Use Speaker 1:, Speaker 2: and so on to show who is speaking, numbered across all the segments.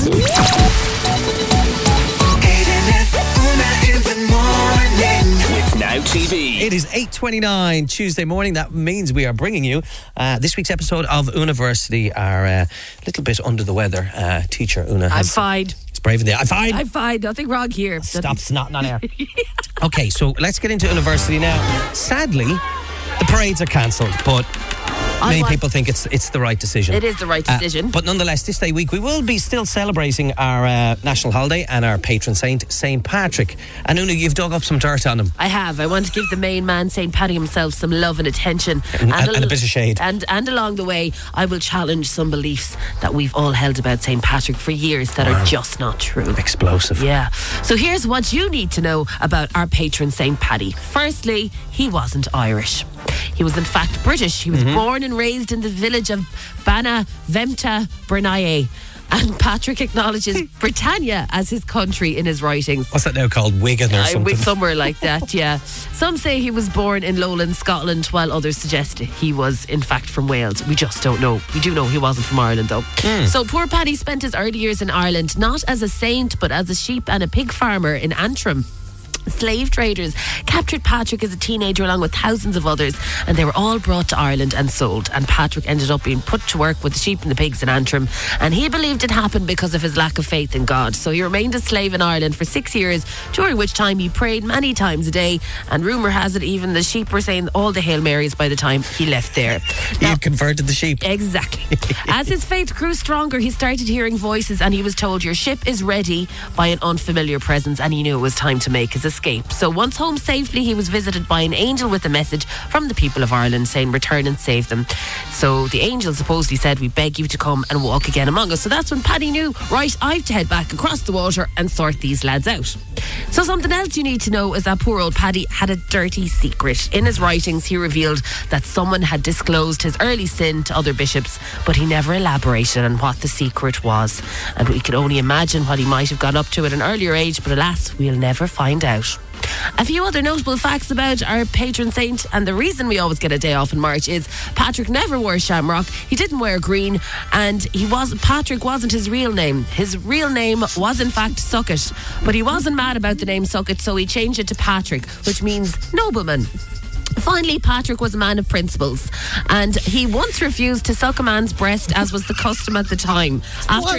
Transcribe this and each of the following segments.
Speaker 1: Now TV.
Speaker 2: It is 8:29 Tuesday morning. That means we are bringing you this week's episode of University. Our little bit under the weather teacher Una.
Speaker 3: I'm fine.
Speaker 2: It's brave in there. I'm fine.
Speaker 3: I'm fine. Nothing wrong here.
Speaker 2: Stop snotting on air. Okay, so let's get into University now. Sadly, the parades are cancelled, but many people think it's the right decision.
Speaker 3: It is the right decision.
Speaker 2: But nonetheless, this day week, we will be still celebrating our national holiday and our patron saint, St. Patrick. And Una, you've dug up some dirt on him.
Speaker 3: I have. I want to give the main man, St. Paddy himself, some love and attention.
Speaker 2: And a bit of shade.
Speaker 3: And along the way, I will challenge some beliefs that we've all held about St. Patrick for years that are just not true.
Speaker 2: Explosive.
Speaker 3: Yeah. So here's what you need to know about our patron St. Paddy. Firstly, he wasn't Irish. He was in fact British. He was born and raised in the village of Banavemta, Bernaye. And Patrick acknowledges Britannia as his country in his writings.
Speaker 2: What's that now called? Wigan or something?
Speaker 3: Somewhere like that, yeah. Some say he was born in Lowland Scotland, while others suggest he was in fact from Wales. We just don't know. We do know he wasn't from Ireland though. So poor Paddy spent his early years in Ireland not as a saint but as a sheep and a pig farmer in Antrim. Slave traders captured Patrick as a teenager along with thousands of others, and they were all brought to Ireland and sold. And Patrick ended up being put to work with the sheep and the pigs in Antrim, and he believed it happened because of his lack of faith in God. So he remained a slave in Ireland for 6 years, during which time he prayed many times a day, and rumour has it even the sheep were saying all the Hail Marys by the time he left there.
Speaker 2: He converted the sheep.
Speaker 3: Exactly. As his faith grew stronger, he started hearing voices, and he was told, "Your ship is ready," by an unfamiliar presence, and he knew it was time to make his escape. So once home safely, he was visited by an angel with a message from the people of Ireland saying, "Return and save them." So the angel supposedly said, "We beg you to come and walk again among us." So that's when Paddy knew, right, I have to head back across the water and sort these lads out. So something else you need to know is that poor old Paddy had a dirty secret. In his writings, he revealed that someone had disclosed his early sin to other bishops, but he never elaborated on what the secret was. And we can only imagine what he might have got up to at an earlier age, but alas, we'll never find out. A few other notable facts about our patron saint, and the reason we always get a day off in March is Patrick never wore shamrock, he didn't wear green, and Patrick wasn't his real name. His real name was in fact Suckett, but he wasn't mad about the name Suckett, so he changed it to Patrick, which means nobleman. Finally, Patrick was a man of principles, and he once refused to suck a man's breast, as was the custom at the time. After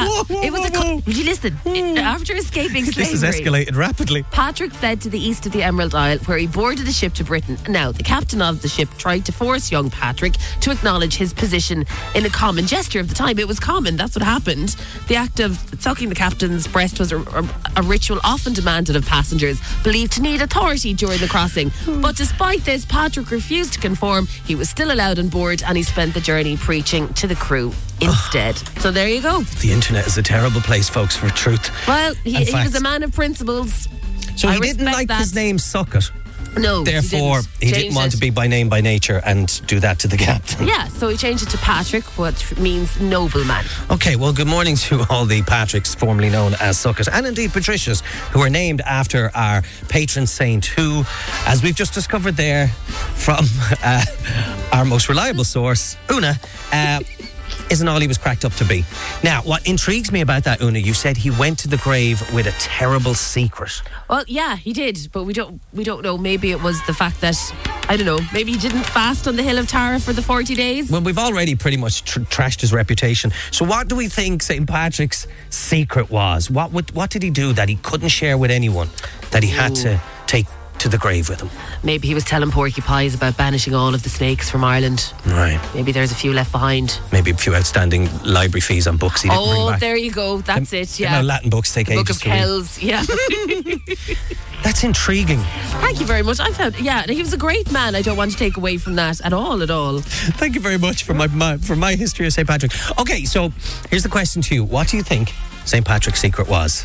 Speaker 3: after escaping slavery,
Speaker 2: this has escalated rapidly.
Speaker 3: Patrick fled to the east of the Emerald Isle, where he boarded a ship to Britain. Now, the captain of the ship tried to force young Patrick to acknowledge his position in a common gesture of the time. It was common, that's what happened. The act of sucking the captain's breast was a ritual often demanded of passengers, believed to need authority during the crossing. But despite this, Patrick refused to conform. He was still allowed on board, and he spent the journey preaching to the crew instead. So there you go.
Speaker 2: The internet is a terrible place, folks, for truth.
Speaker 3: Well, he was a man of principles.
Speaker 2: So he didn't like his name Suckett.
Speaker 3: No.
Speaker 2: Therefore, he didn't want to be by name by nature and do that to the captain.
Speaker 3: Yeah, so he changed it to Patrick, which means nobleman.
Speaker 2: Okay, well, good morning to all the Patricks, formerly known as Suckett, and indeed Patricias, who are named after our patron saint, who, as we've just discovered there from our most reliable source, Una, isn't all he was cracked up to be. Now, what intrigues me about that, Una, you said he went to the grave with a terrible secret.
Speaker 3: Well, yeah, he did, but we don't know. Maybe it was the fact that, I don't know, maybe he didn't fast on the Hill of Tara for the 40 days.
Speaker 2: Well, we've already pretty much trashed his reputation. So what do we think St. Patrick's secret was? What did he do that he couldn't share with anyone, that he had to take to the grave with him?
Speaker 3: Maybe he was telling porcupines about banishing all of the snakes from Ireland.
Speaker 2: Right.
Speaker 3: Maybe there's a few left behind.
Speaker 2: Maybe a few outstanding library fees on books he didn't bring back.
Speaker 3: Oh, there you go. That's it, yeah.
Speaker 2: Latin books take ages to read.
Speaker 3: Book of Kells, yeah.
Speaker 2: That's intriguing.
Speaker 3: Thank you very much. I found, he was a great man. I don't want to take away from that at all.
Speaker 2: Thank you very much for my history of St. Patrick. Okay, so here's the question to you. What do you think St. Patrick's secret was?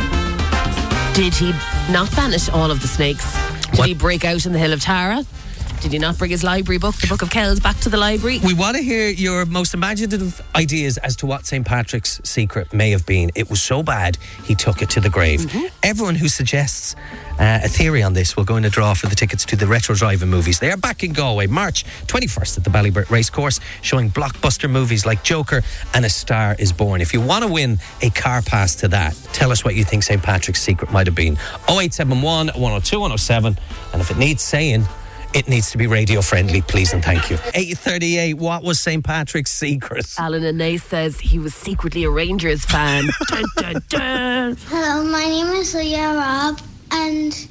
Speaker 3: Did he not banish all of the snakes? Did he break out in the Hill of Tara? Did he not bring his library book, the Book of Kells, back to the library?
Speaker 2: We want to hear your most imaginative ideas as to what St. Patrick's secret may have been. It was so bad, he took it to the grave. Everyone who suggests a theory on this will go in a draw for the tickets to the Retro Drive-In movies. They are back in Galway, March 21st at the Ballyburt Racecourse, showing blockbuster movies like Joker and A Star Is Born. If you want to win a car pass to that, tell us what you think St. Patrick's secret might have been. 0871 102 107, and if it needs saying, it needs to be radio friendly, please and thank you. 8:38. What was St. Patrick's secret?
Speaker 3: Alan and Nace says he was secretly a Rangers fan. Dun, dun, dun.
Speaker 4: Hello, my name is Leah Robb, and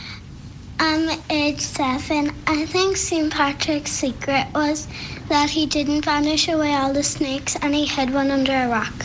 Speaker 4: I'm age 7. I think St. Patrick's secret was that he didn't vanish away all the snakes and he hid one under a rock.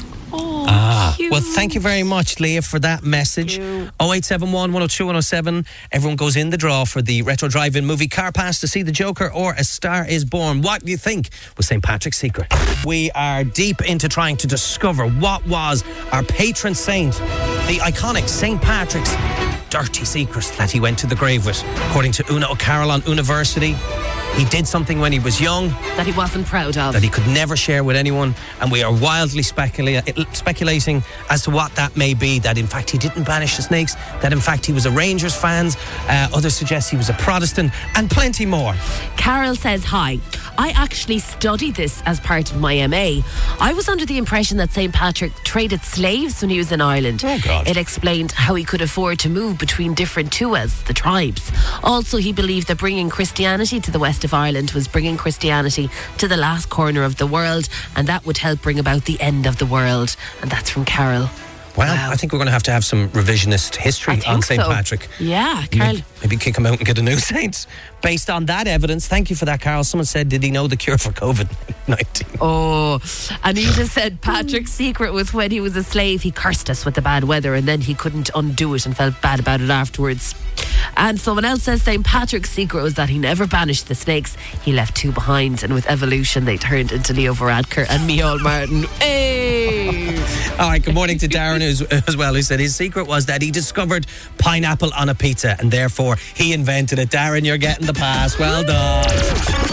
Speaker 3: Oh, cute.
Speaker 2: Well, thank you very much, Leah, for that message. 0871 102 107. Everyone goes in the draw for the Retro Drive-In movie car pass to see The Joker or A Star Is Born. What do you think was St. Patrick's secret? We are deep into trying to discover what was our patron saint, the iconic St. Patrick's dirty secret that he went to the grave with. According to Una O'Carroll on University, he did something when he was young
Speaker 3: That he wasn't proud of.
Speaker 2: that he could never share with anyone, and we are wildly speculating as to what that may be. That in fact he didn't banish the snakes, that in fact he was a Rangers fan, others suggest he was a Protestant, and plenty more.
Speaker 3: Carol says, hi. I actually studied this as part of my MA. I was under the impression that St. Patrick traded slaves when he was in Ireland.
Speaker 2: Oh, God.
Speaker 3: It explained how he could afford to move between different tuas, the tribes. Also, he believed that bringing Christianity to the west of Ireland was bringing Christianity to the last corner of the world, and that would help bring about the end of the world. And that's from Carol.
Speaker 2: Well,
Speaker 3: Wow.
Speaker 2: I think we're going to have some revisionist history
Speaker 3: I think
Speaker 2: on St.
Speaker 3: so.
Speaker 2: Patrick.
Speaker 3: Yeah, Carol.
Speaker 2: Maybe kick him out and get a new saint based on that evidence. Thank you for that, Carol. Someone said, did he know the cure for COVID-19?
Speaker 3: Oh, Anita said Patrick's secret was when he was a slave, he cursed us with the bad weather and then he couldn't undo it and felt bad about it afterwards. And someone else says St. Patrick's secret was that he never banished the snakes. He left 2 behind, and with evolution they turned into Leo Varadkar and Micheál Martin. Hey!
Speaker 2: All right, good morning to Darren as well, who said his secret was that he discovered pineapple on a pizza and therefore he invented it. Darren, you're getting the pass. Well done.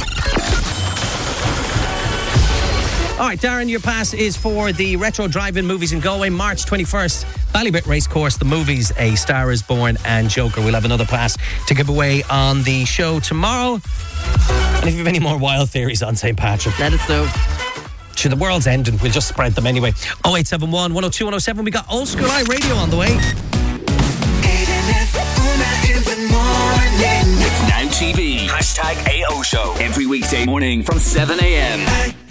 Speaker 2: All right, Darren, your pass is for the Retro Drive-In movies in Galway, March 21st. Ballybit Racecourse, the movies A Star Is Born and Joker. We'll have another pass to give away on the show tomorrow. And if you have any more wild theories on St. Patrick,
Speaker 3: Let us know.
Speaker 2: to the world's ending, we'll just spread them anyway. 0871 102 107. We got Old School Eye Radio on the way.
Speaker 1: It's Now TV. #AO Show. Every weekday morning from 7 a.m.